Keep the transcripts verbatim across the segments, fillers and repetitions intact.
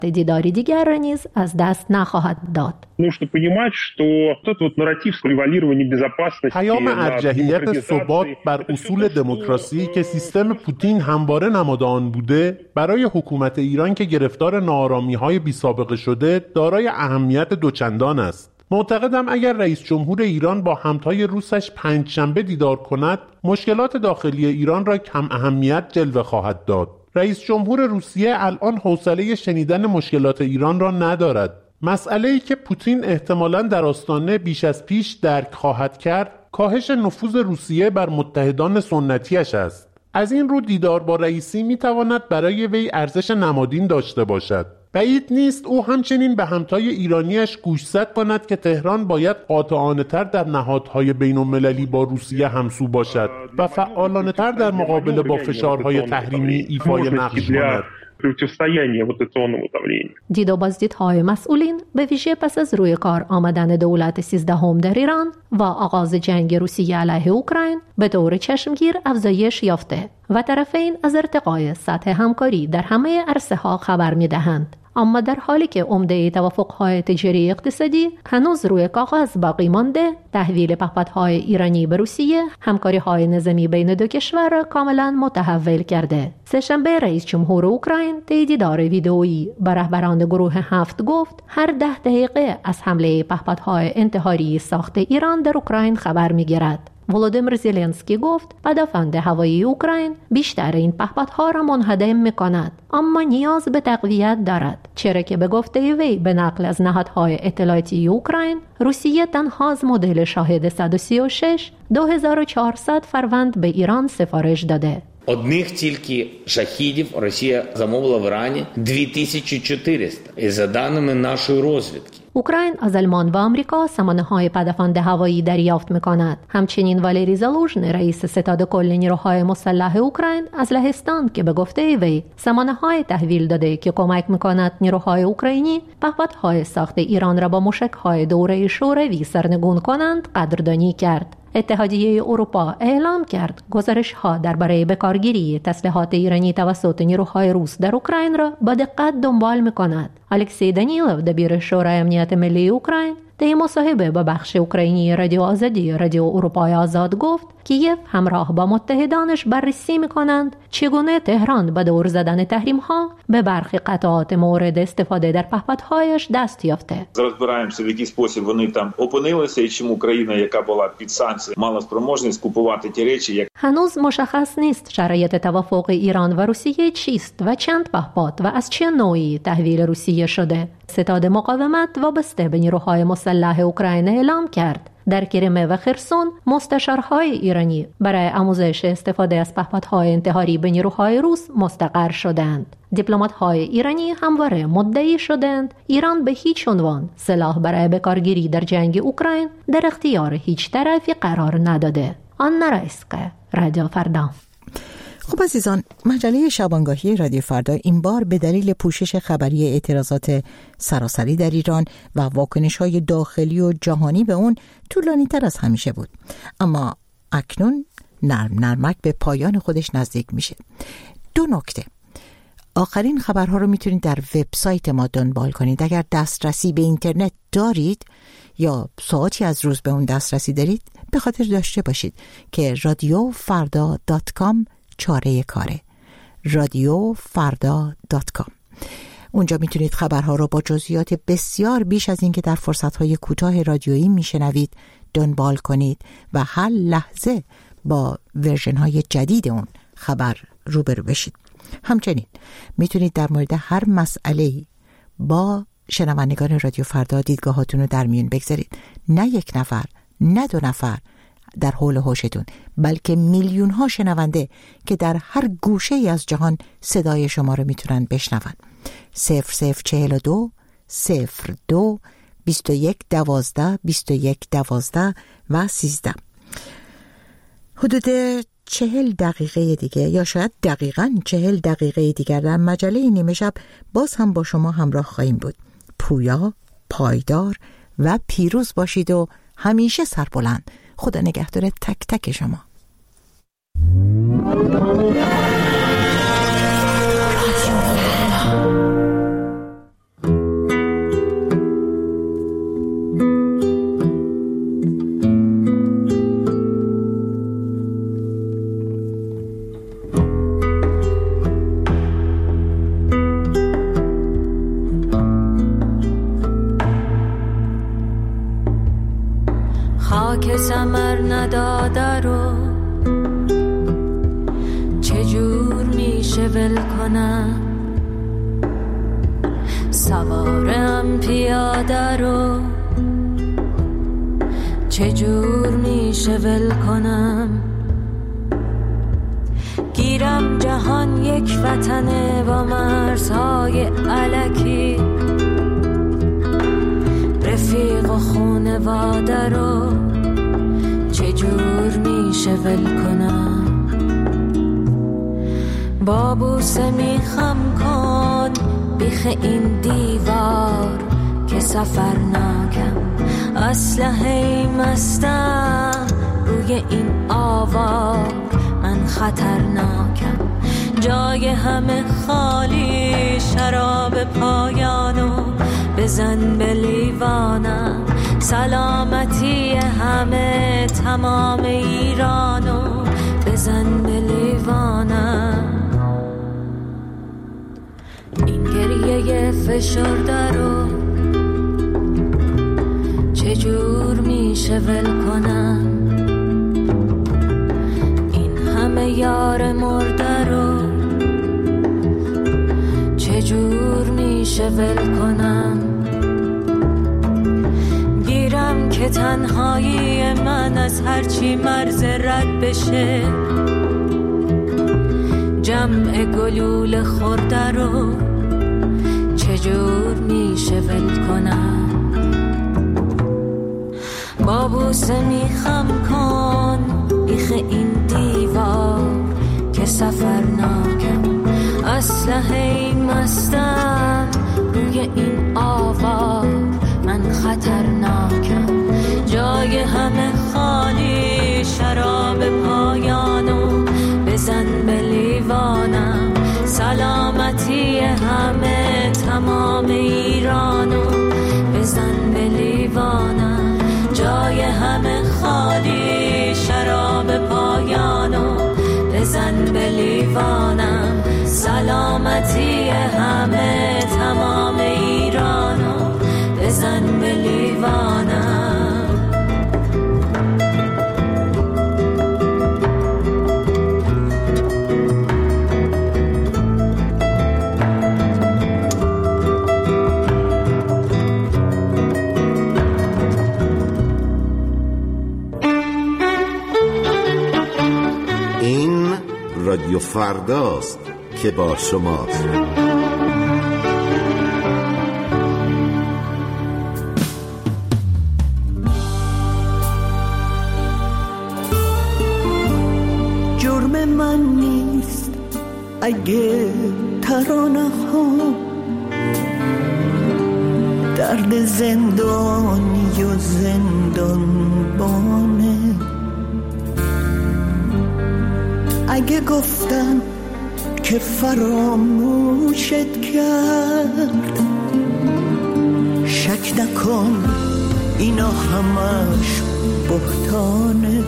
دیداری دیگر را نیز از دست نخواهد داد. پیام ارجحیت ثبات بر اصول دموکراسی که سیستم پوتین همواره نماد آن بوده برای حکومت ایران که گرفتار ناآرامی‌های بی‌سابقه شده دارای اهمیت دوچندان است. معتقدم اگر رئیس جمهور ایران با همتای روسش پنجشنبه دیدار کند، مشکلات داخلی ایران را کم اهمیت جلوه خواهد داد. رئیس جمهور روسیه الان حوصله شنیدن مشکلات ایران را ندارد. مسئله‌ای که پوتین احتمالاً در آستانه بیش از پیش درک خواهد کرد، کاهش نفوذ روسیه بر متحدان سنتیش است. از این رو دیدار با رئیسی می‌تواند برای وی ارزش نمادین داشته باشد. بعید نیست او همچنین به همتای ایرانیش گوشزد کند که تهران باید قاطعانه‌تر در نهادهای بین‌المللی با روسیه همسو باشد و فعالانه‌تر در مقابله با فشارهای تحریمی ایفای نقش کند. دید و بازدیدهای مسئولین به ویژه پس از روی کار آمدن دولت سیزدهم در ایران و آغاز جنگ روسیه علیه اوکراین به طور چشمگیر افزایش یافته و طرفین از ارتقای سطح همکاری در همه عرصه‌ها خبر می‌دهند. اما در حالی که عمده توافق‌های تجاری اقتصادی هنوز روی کاغذ باقی مانده، تحویل پهپادهای ایرانی به روسیه همکاری‌های نظامی بین دو کشور را کاملا متحول کرده. سه‌شنبه رئیس جمهور اوکراین در دیدار ویدئویی با رهبران گروه هفت گفت هر ده دقیقه از حمله پهپادهای انتحاری ساخت ایران در اوکراین خبر می‌گیرد. ولودیمیر زلنسکی گفت پدافند هوایی اوکراین بیشتر این پهپادها را منهدم می‌کند، اما نیاز به تقویت دارد، چرا که به گفته وی به نقل از نهادهای اطلاعاتی اوکراین روسیه تنها از مدل شاهد صد و سی و شش دو هزار و چهارصد فروند به ایران سفارش داده. Одних тільки шахідів Росія замовила в Ірані дві тисячі чотириста, і за даними нашої розвідки. اوکراین از آلمان و آمریکا سامانه‌های پدافند هوایی دریافت می‌کند. همچنین والری زالوژن رئیس ستاد کل نیروهای مسلح اوکراین از لهستان که به گفته وی سامانه‌های تحویل داده که کمک می‌کند نیروهای اوکراینی پهپادهای ساخت ایران را با موشک‌های دوره شوروی سرنگون کنند قدردانی کرد. اتحادیه اروپا اعلام کرد گزارش‌ها درباره بکارگیری تسلیحات ایرانی توسط نیروهای روس در اوکراین را با دقت دنبال می‌کند. الکسی دانیلوف دبیر شورای امنیت ملی اوکراین در مصاحبه با بخش اوکراینی رادیو آزادی رادیو اروپای آزاد گفت کیف همراه با متحدانش بررسی می‌کنند چگونه تهران با دور زدن تحریم‌ها به برخی قطعات مورد استفاده در پهپادهایش دست یافته. Розбираємося, в який спосіб вони там опинилися і чому країна, яка була під санкціями, мала спроможність купувати ті речі, як هنوز مشخص نیست شرایط توافق ایران و روسیه چیست و چند پهپاد و از چه نوعی تحویل روسیه شده. ستاد مقاومت وابسته به نیروهای مسلح اوکراین اعلام کرد در کریمه و خرسون مستشارهای ایرانی برای آموزش استفاده از پهپادهای انتحاری به نیروهای روس مستقر شدند. دیپلمات‌های ایرانی همواره مدعی شدند ایران به هیچ عنوان سلاح برای بکارگیری در جنگ اوکراین در اختیار هیچ طرفی قرار نداده. آنا رایسکه، رادیو فردا. خب عزیزان، مجله شبانگاهی رادیو فردا این بار به دلیل پوشش خبری اعتراضات سراسری در ایران و واکنش‌های داخلی و جهانی به اون طولانی تر از همیشه بود، اما اکنون نرم نرمک به پایان خودش نزدیک میشه. دو نکته: آخرین خبرها رو میتونید در وبسایت ما دنبال کنید. اگر دسترسی به اینترنت دارید یا ساعتی از روز به اون دسترسی دارید، به خاطر داشته باشید که رادیو فردا دات کام چاره کاره. رادیو فردا دات کام. اونجا میتونید خبرها رو با جزئیات بسیار بیش از این که در فرصتهای کوتاه رادیویی میشنوید دنبال کنید و هر لحظه با ورژن‌های جدید اون خبر روبرو بشید. همچنین میتونید در مورد هر مسئله‌ای با شنوندگان رادیو فردا دیدگاهاتون رو در میون بگذارید. نه یک نفر، نه دو نفر در حول و حوشتون، بلکه میلیون ها شنونده که در هر گوشه ای از جهان صدای شما رو میتونن بشنون. صفر صفر چهل و دو صفر دو بیست و یک دوازده بیست و یک دوازده و سیزده. حدود چهل دقیقه دیگه یا شاید دقیقاً چهل دقیقه دیگر در مجله نیمه شب باز هم با شما همراه خواهیم بود. پویا، پایدار و پیروز باشید و همیشه سربلند. خدا نگهدار تک تک شما. ثمر نداده رو چجور میشه ول کنم؟ سوارم پیاده رو چجور میشه ول کنم؟ گیرم جهان یک وطنه با مرزهای الکی، رفیق و خونواده رو چجور میشه ول کنم؟ با بوسه میخم کن بیخ این دیوار که سفر ناکم، اسلحه مستم روی این آوار، من خطرناکم. جای همه خالی، شراب پایانو بزن به لیوانم. سلامتی همه تمام ایرانو بزن به لیوانم. این گریه فشرده رو چجور میشه ول کنم؟ این همه یار مرده رو چجور میشه ول کنم؟ گیرم که تنهایی من از هرچی مرز رد بشه، جمع گلوله خورده رو چجور میشه ول کنم؟ با بوسه میخم کن بیخ این دیوار که سفر ناکم، اسلحه مستم روی این آوار، من خطرناکم. جای همه خالی، شراب پایانو بزن به لیوانم. سلامتی همه تمام ایرانو بزن به لیوانم. جای همه خالی، شراب پایانو بزن به لیوانم. سلامتی همه تمام ایرانو بزن به لیوانم. رادیو فرداست که با شماست. جرم من نیست اگه ترانه ها درد زندانی و زندانبانه. اگه گفتم که فراموشت کرد، شک نکن اینا همش بهتانه.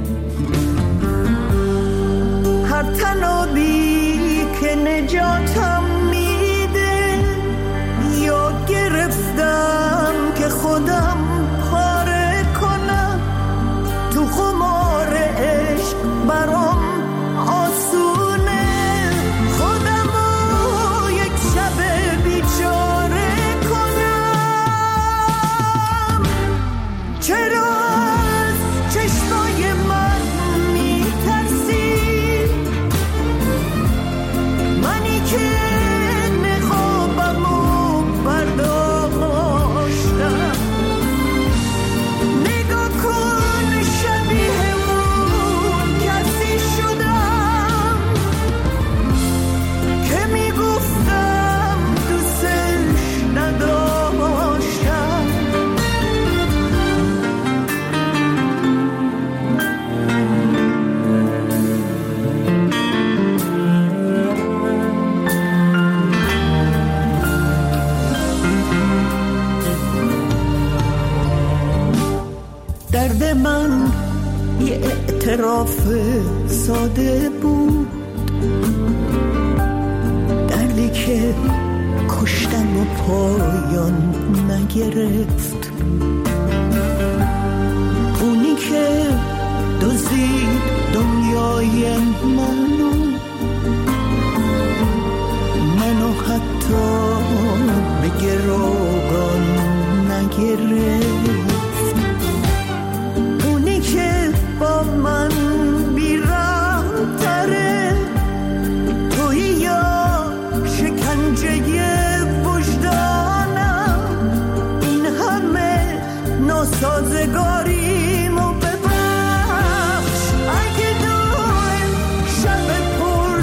هر تنابی که نجاتم میده، یا گرفتم که خودم پاره کنم. تو خمار عشق برام آسونه، خودمو یک شب بیچاره کنم. چرا از چشمای من میترسی؟ منی که نخوابمو برداشتم. نگاه کن شبیه اون کسی شدم که میگفتم دوستش نداشتم. درد من یه اعتراف ساده بود، دردی که کشتن و پایان نگرفت. اونی که پرسید دنیای منو منو حتی به گروگان نگرفت. اونی که با من بیرم تره توی یا شکنجه وجدانم، این همه ناسازگاریمو ببخش. اگه داره شب پر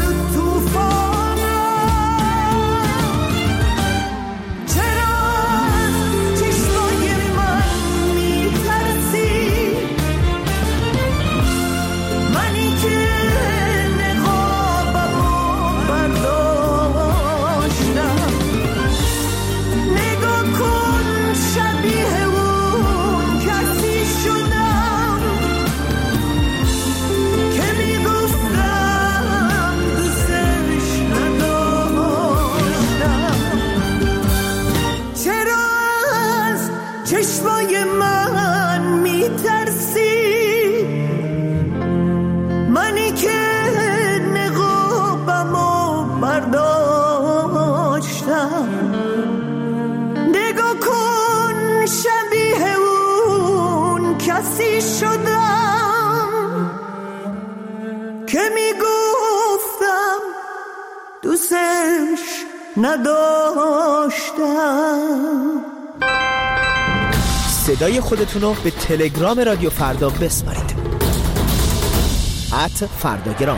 توفانم، چرا از چشمای من میترسی؟ منی که نقابمو برداشتم، نگاه کن شبیه اون کسی شدم که میگفتم دوستش نداشتم. چرا از چشمای من میترسی؟ منی که نقابمو برداشتم، نگاه کن شبیه اون کسی شدم که میگفتم دوستش نداشتم. صدای خودتونو به تلگرام رادیو فردا بسپارید. ات فرداگرام.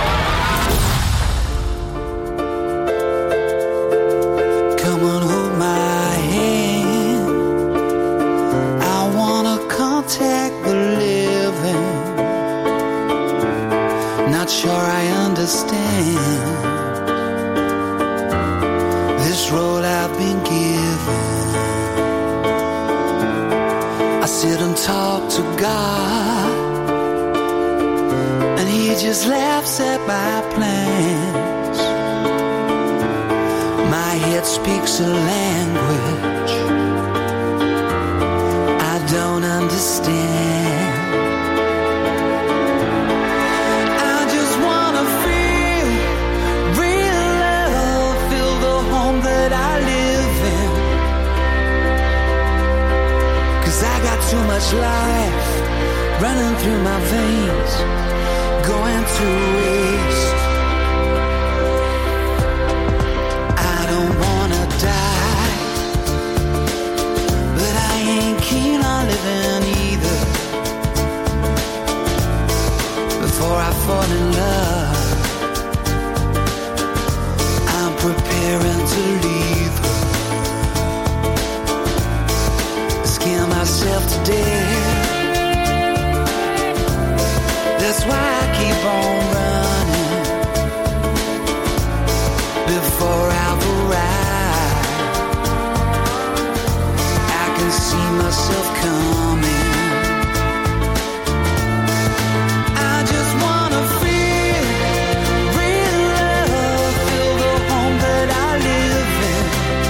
Come on, hold my hand. I wanna contact the living. Not sure I understand this road I've been given. I sit and talk to God, and He just laughs at my plans. My head speaks a language I don't understand. I just wanna feel real love, feel the home that I live in. 'Cause I got too much life running through my veins, going to waste. I don't wanna die, but I ain't keen on living either. Before I fall in love, I'm preparing to leave her. Scare myself to death. That's why I keep on running before I've arrived. I can see myself coming. I just wanna feel real love, feel the home that I live in.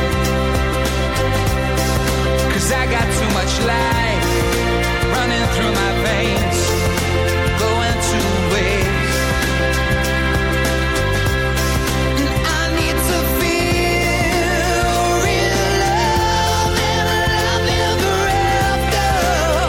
'Cause I got too much life running through my veins, going to waste. And I need to feel real love and love ever after.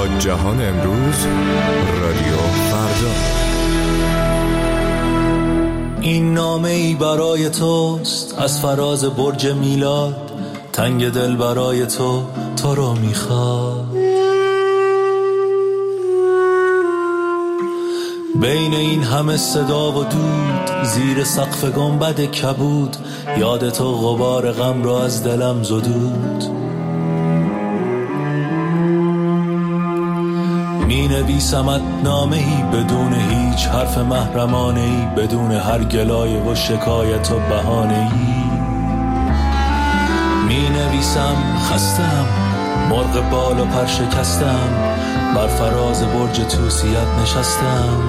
جهان امروز رادیو فردا. این نامه ای برای توست از فراز برج میلاد، تنگ دل برای تو تو رو میخواد. بین این همه صدا و دود، زیر سقف گنبد کبود، یاد تو غبار غم را از دلم زدود. می نویسمت نامه ای بدون هیچ حرف محرمانه ای، بدون هر گلایه و شکایت و بهانه ای. می نویسم خستم، مرغ بال و پر شکستم، بر فراز برج توسیت نشستم.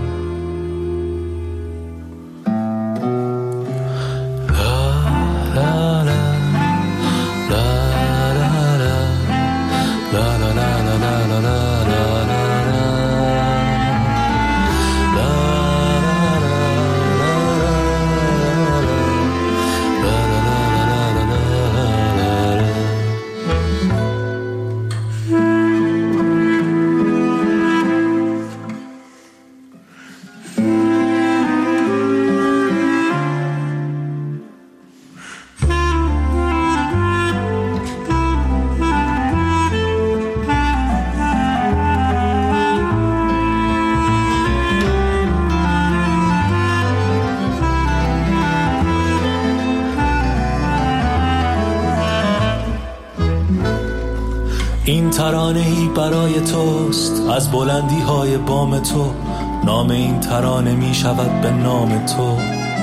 این ترانه‌ای برای توست از بلندی های بام تو، نام این ترانه می شود به نام تو.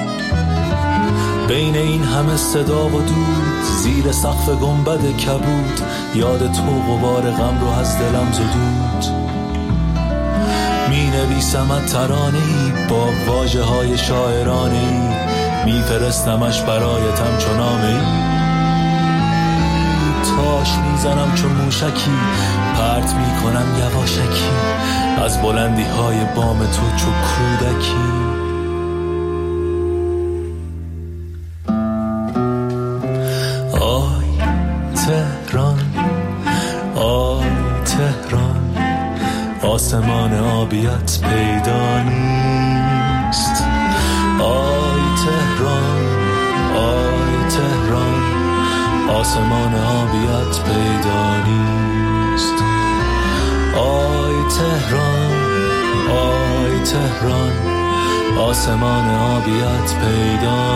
بین این همه صدا و دود، زیر سقف گنبد کبود، یاد تو غبار غم رو از دلم زدود. می نویسمت ترانه‌ای با واژه های شاعرانه‌ای، می فرستمش برایتم چو نامه‌ای. تاش میزنم چون موشکی، پرت میکنم یواشکی، از بلندی های بام تو چو کودکی. آی تهران، آی تهران، آسمان آبیت پیدا نیست. آی تهران، آی تهران، آسمان آبیت پیدا نیست. آی تهران، آی تهران، آسمان آبیت پیدا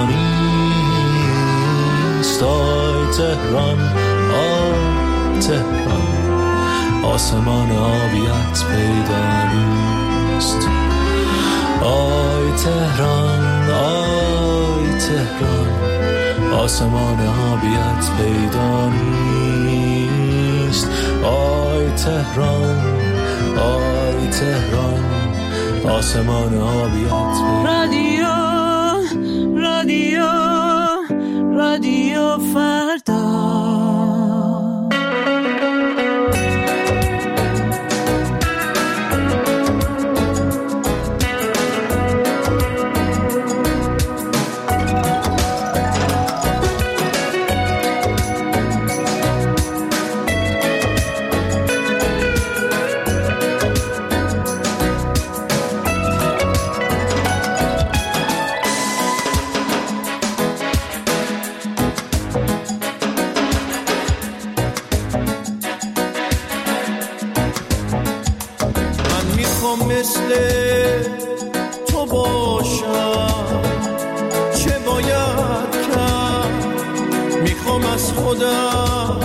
نیست. آی تهران، آی تهران، آسمان آبیت پیدا نیست. آی تهران، آی تهران، آسمان آبیت پیدا نیست. آی تهران، آی تهران، آسمان آبیت پیدا. رادیو، رادیو، رادیو فردا. مثل تو باشم، چه باید کرد؟ میخوام از خودم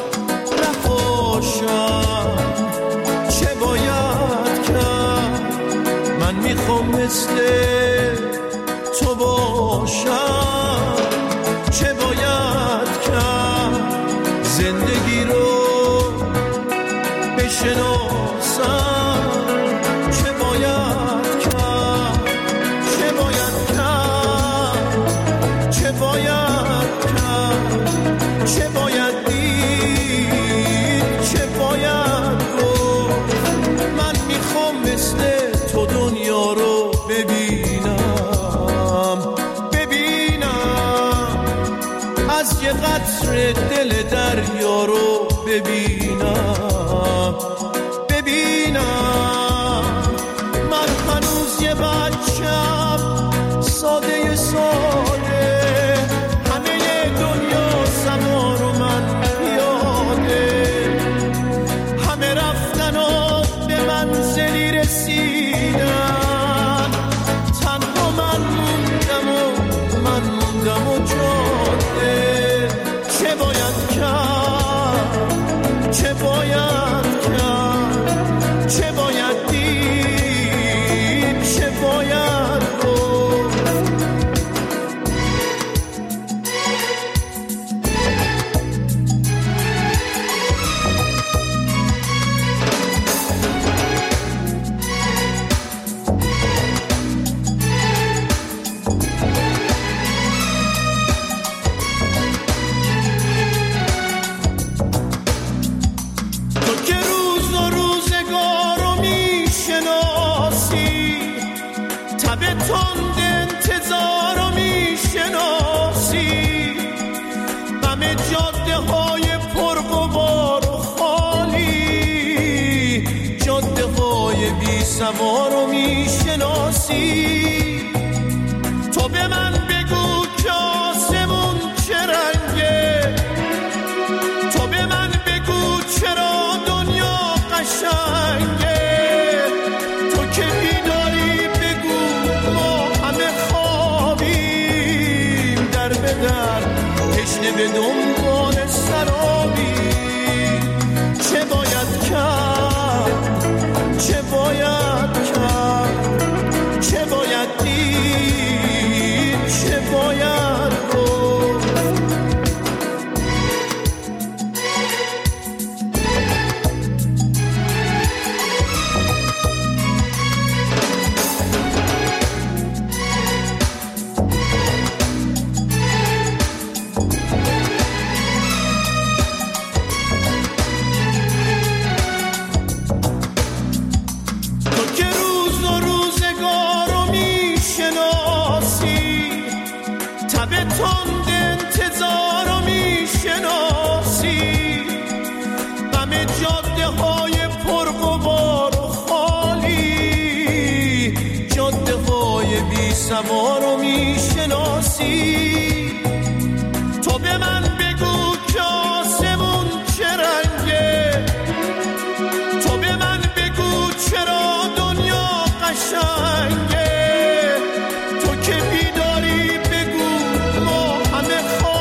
نپاشم، چه باید کرد؟ من میخوام مثل تو باشم، چه باید کرد؟ زندگی رو بشناسم، قطر دل دریا رو ببینم، ببینم یه بچم ساده ساده، همه دنیا سوار و من پیاده، همه رفتن و به منزلی رسیدن، تنها من موندم و من موندم و جاده. چه باید کرد، چه باید کرد، چه باید دید، چه باید گفت. سوارو میشناسی، تو به من بگو که آسمون چه رنگه، تو به من بگو چرا دنیا قشنگه، تو که بیداری بگو ما همه خوابیم، در به در تشنه به دنبال سرابی. چه باید کرد، چه باید کرد، چه باید دید، چه باید گفت. سوارو میشناسی، تو به من بگو که آسمون چه رنگه، تو به من بگو چرا دنیا قشنگه، تو که بیداری بگو ما همه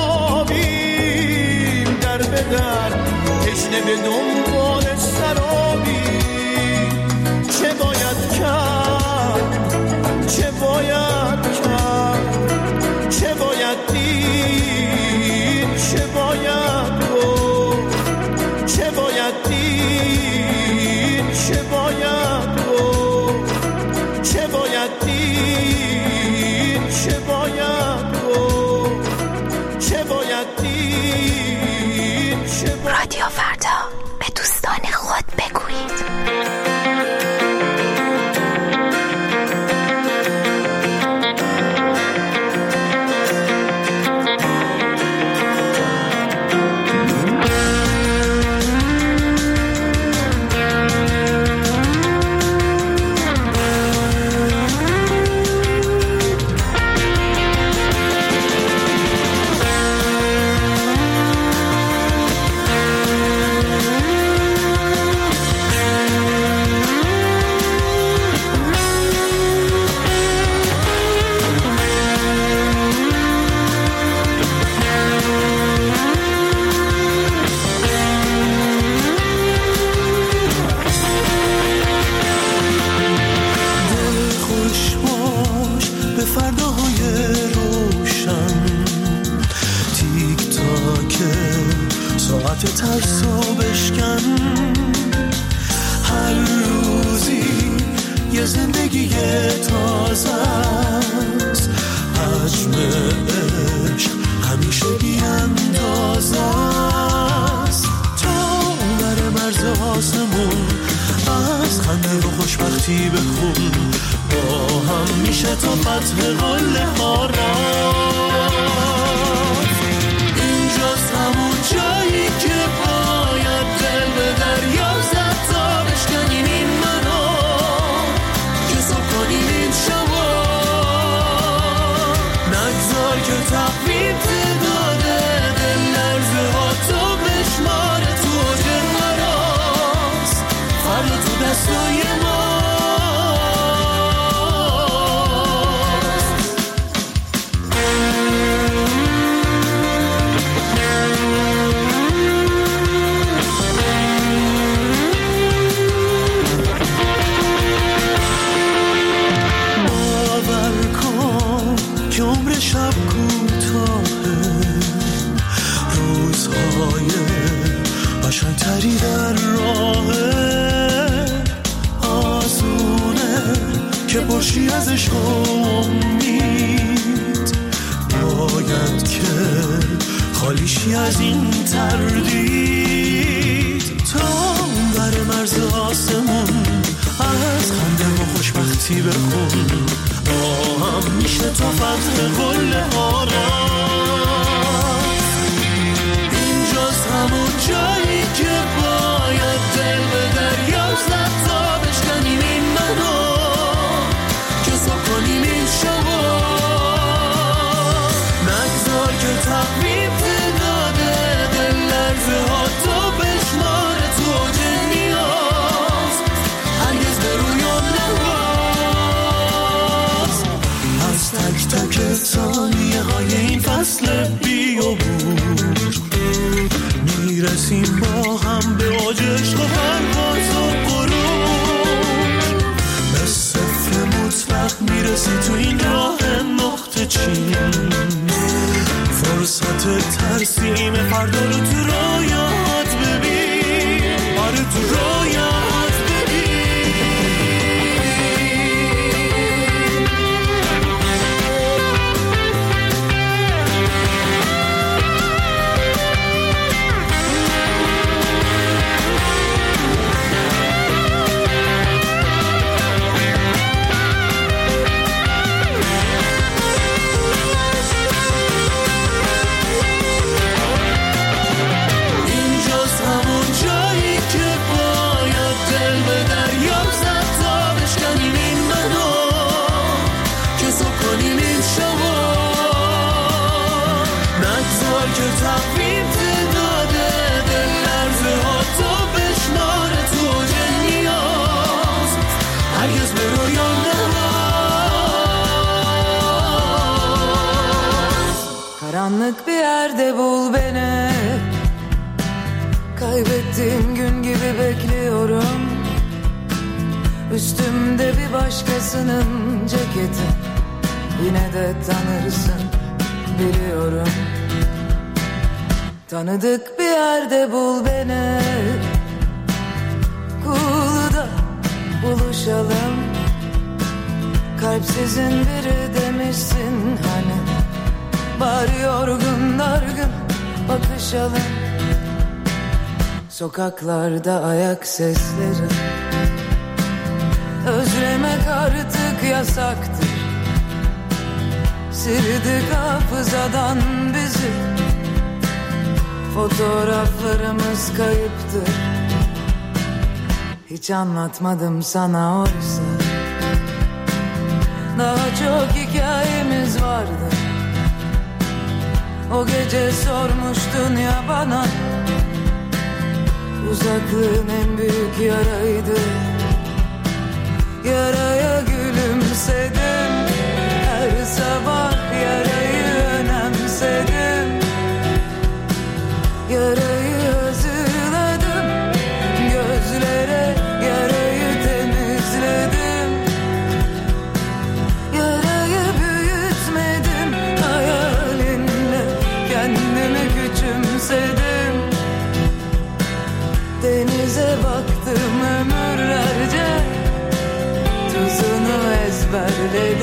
خوابیم، در به در تشنه به دنبال سرابی. چه باید کرد، چه باید کرد، چه باید دید، چه باید گفت، چه باید دید، چه باید گفت، چه باید دید، چه باید گفت، چه باید دید، چه باید. رادیو فردا، به دوستان خود بگویید. تقویم داده دل لرزه ها تو بشماره تو اوج حراس فردا تو دستای ما شب کوتاهه روزهای قشنگتری در راهه آسونه که پرشی ازش امید باید که خالیشی از این تردید تا بر مرز آسمون از خنده و خوشبختی بخون با هم میشه تا فتح قل آراز اینجاست همون جایی که باید دل به دریا زد تا بشکنیم این منو که صبح کنیم این شبا نگذار که تقویم داده دل لرزه ها تو بشماره تو اوج نیاز هرگز به رویان نواز از تک تک ثانیه های این فصل بیابور میرسیم با هم به اوج عشق و پرواز و غرور به صفر مطلق میرسی تو این راه نقطه چین فرصت ترسیم فردا رو تو رویات ببین آره تو رویات ببین Karanlık bir yerde bul beni Kaybettiğim gün gibi bekliyorum Üstümde bir başkasının ceketi Yine de tanırsın biliyorum Tanıdık bir yerde bul beni Kulu'da buluşalım Kalpsizin biri demişsin hani Bari yorgun dargın bakışalım Sokaklarda ayak sesleri Özlemek artık yasaktır Sildik hafızadan bizi Fotoğraflarımız kayıptır Hiç anlatmadım sana oysa Daha çok hikayemiz vardı O gece sormuştun ya bana Uzaklığın en büyük yaraydı Yaraya gülümsedim Her sabah yarayı önemsedim Yarayı hazırladım Gözlere yarayı temizledim Yarayı büyütmedim Hayalinle kendimi küçümsedim Denize baktım ömürlerce Tuzunu ezberledim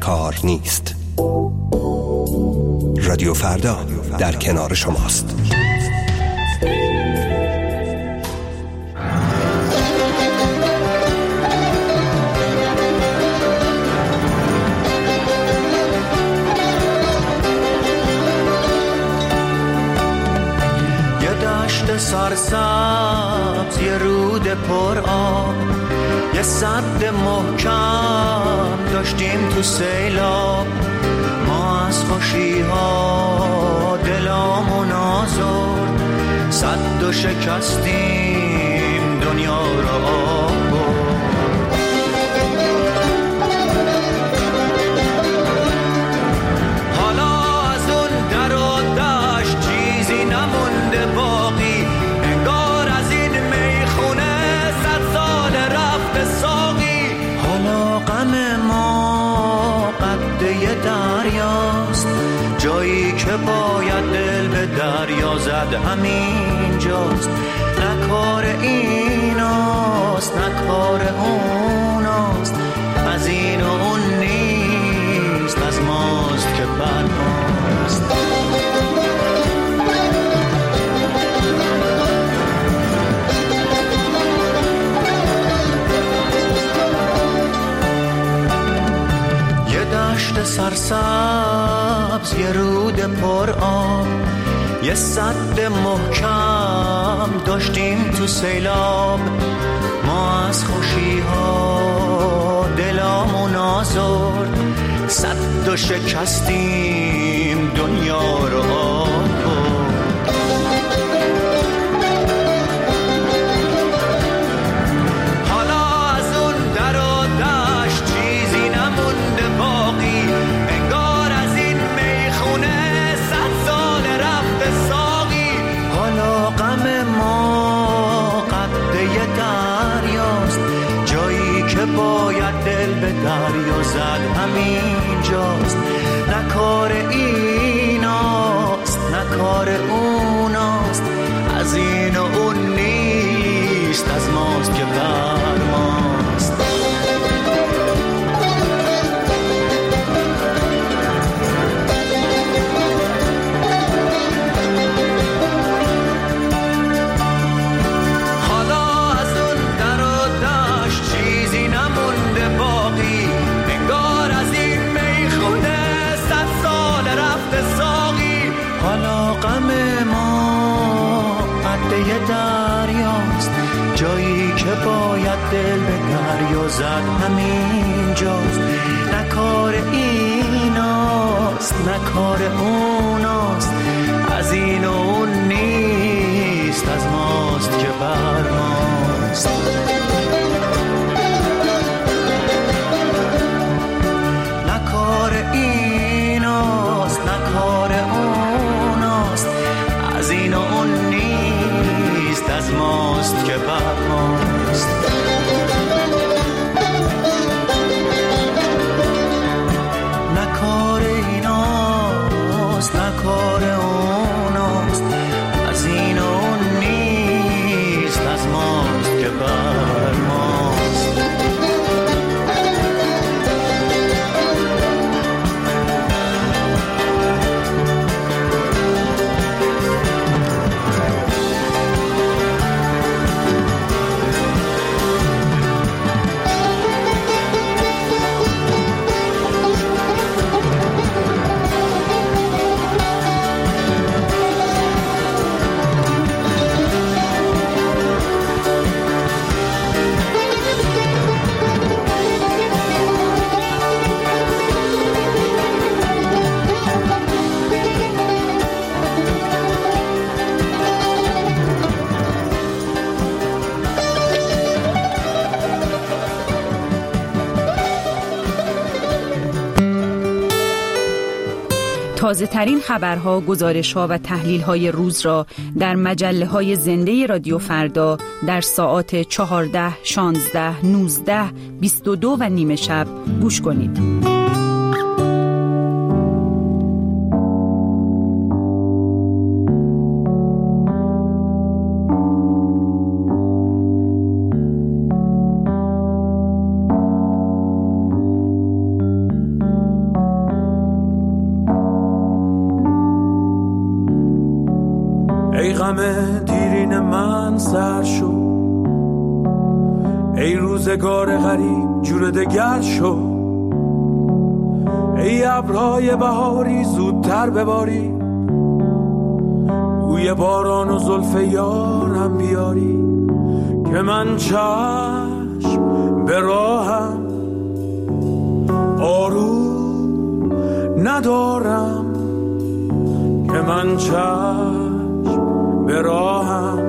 کار نیست. رادیو فردا در کنار شماست. سرسبز یه رود پر آب، یه سد محکم داشتیم تو سیلاب. ما از خوشی ها دلامون آزرد، سد و شکستیم دنیا رو آب برد. حالا از اون در و دشت چیزی نمونده باقی، انگار از این میخونه صد سال رفته ساقی. حالا غم ما قده دریاست، جایی که باید دل به دریا زد همین جاست. نه کار ایناست نه کار اوناست، از این و اون نیست، از ماست که بر ماست. یه دشت سرسبز یه رود پر آب، یه سد محکم داشتیم تو سیلاب. ما از خوشی ها دلامون آزرد، سد و شکستیم دنیا رو آب برد. حالا از اون در و دشت چیزی نمونده باقی، انگار از این میخونه صد سال رفته ساقی. حالا غم ما قده دریاست، جایی که باید دل به دریا زد همین جاست. نه کار ایناست نه کار اوناست، از این و اون نیست، از ماست که بر ماست. حالا از اون در و دشت چیزی نمونده باقی، انگار از این میخونه صد سال رفته ساقی. حالا غم ما قده دریاست، جایی که باید دل به دریا زد همین جاست. نه کار ایناست نه کار اوناست، از این و اون نیست، از ماست که بر ماست. نه کار ایناست نه کار اوناست، از این و اون نیست، از ماست که بر ماست. نه کار ایناست نه کار اوناست، از این و اون نیست، از ماست که بر ماست. تازه ترین خبرها، گزارش‌ها و تحلیل‌های روز را در مجله‌های زنده رادیو فردا در ساعات چهارده، شانزده، نوزده، بیست و دو و نیمه شب گوش کنید. غم دیرین من سر شو، ای روزگار غریب جور دگر شو، ای ابرهای بهاری زودتر بباری، بوی باران و زلف یارم بیاری، که من چشم به راهم آروم ندارم، که من چشم به راهم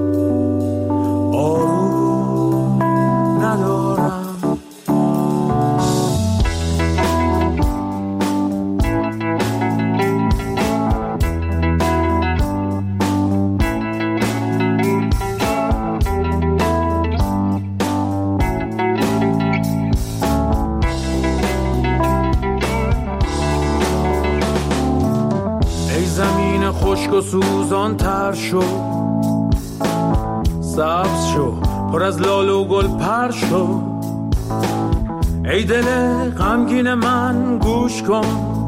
آروم ندارم. خشک و سوزان تر شو، سبز شو، پر از لاله و گل پر شو، ای دل غمگین من گوش کن،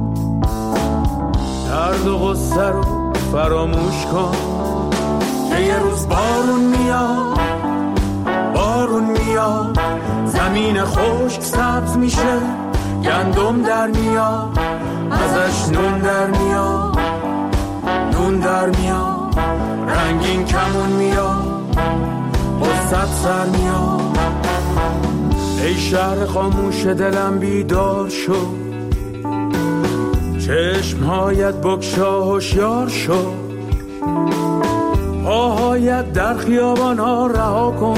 درد و غصه رو فراموش کن، که یه روز بارون میاد، بارون میاد، زمین خشک سبز میشه، گندم در میاد، ازش نون در میاد، نون در میاد، رنگین کمون میاد، قصت سر میاد، ای شهر خاموش دلم بیدار شو، چشمهایت بگشا هوشیار شو، پاهایت در خیابان ها رها کن،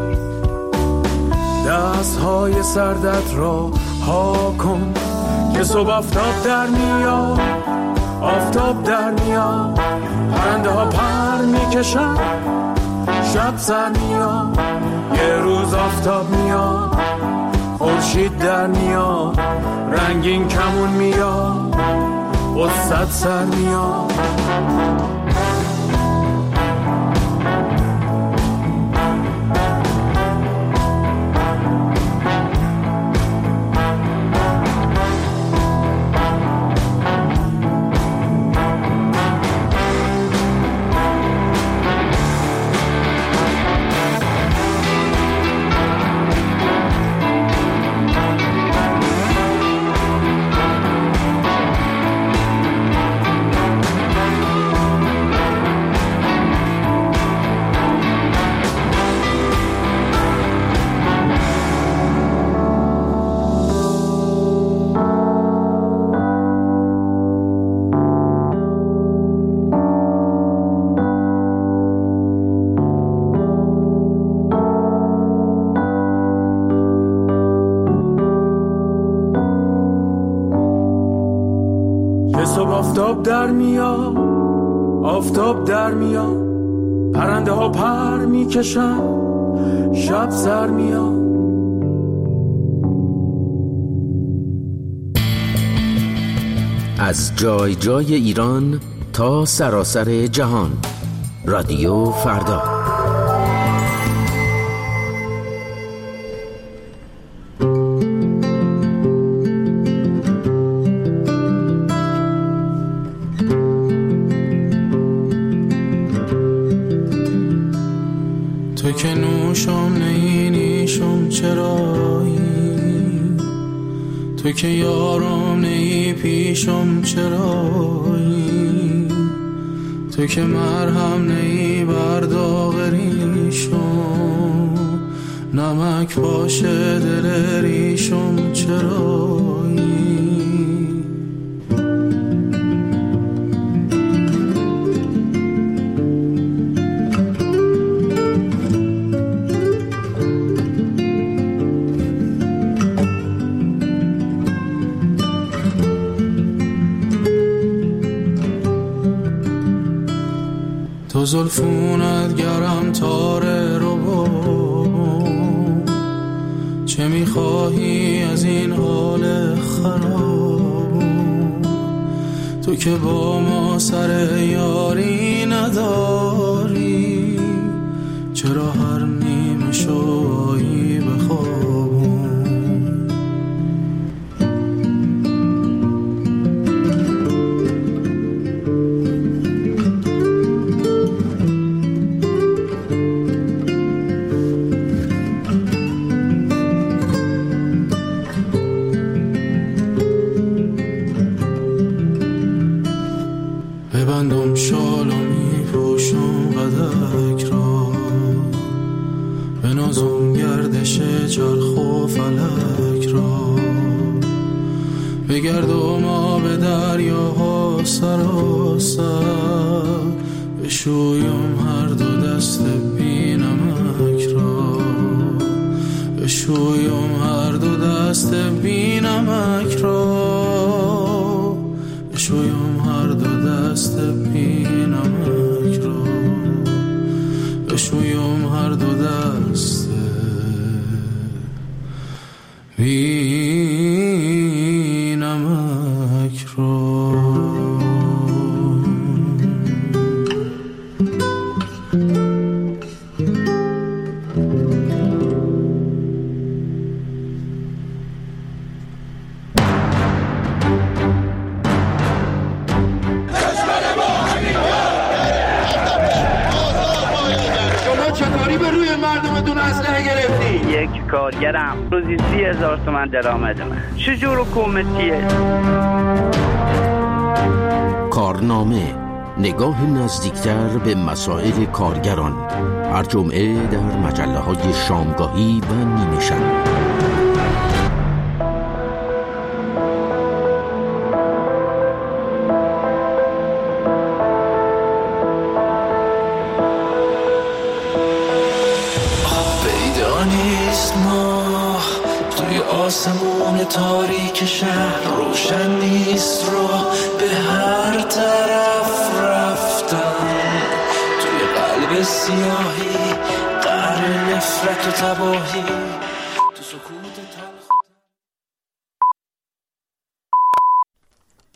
دستهای سردت را ها کن، که صبح آفتاب در میاد، آفتاب در میاد، پرنده ها پر میکشن، شب سر میاد، یه روز آفتاب میاد، خورشید در میاد، رنگین کمون میاد، قصت سر میاد. آفتاب در میاد، آفتاب در میاد، پرنده ها پر میکشن، شب سر میاد. از جای جای ایران تا سراسر جهان، رادیو فردا. تو که نوشم نی نیشم چرایی، تو که یارم نی پیشم چرایی، تو که مرهم نی برداغریشم، نمک باشه دل ریشم چرایی. تو زلفونت گرم تاره رو بابم، چه میخواهی از این حال خرابم، تو که با ما سر یاری نداری، چرا هر نیمه شوایی بخوابم. گندم شالو می پوشم قدک را، به نازم گردش چرخ و فلک را، بگردم آب دریاها سراسر، بشویم هر دو دست بی نمک را، بشویم هر دو دست بی نمک را، بشویم هر دو دست بی نمک را، بشویم هر دو دست بی نمک را. کارگرم روزی سی هزار تومن درآمد من. چجور حکومتیه؟ کارنامه، نگاه نزدیکتر به مسائل کارگران، هر جمعه در مجله های شامگاهی و نیمه شب. آسمون تاریک شهر روشن نیست، رو به هر طرف رفتم، توی قلب سیاهی قهر نفرت و تباهی.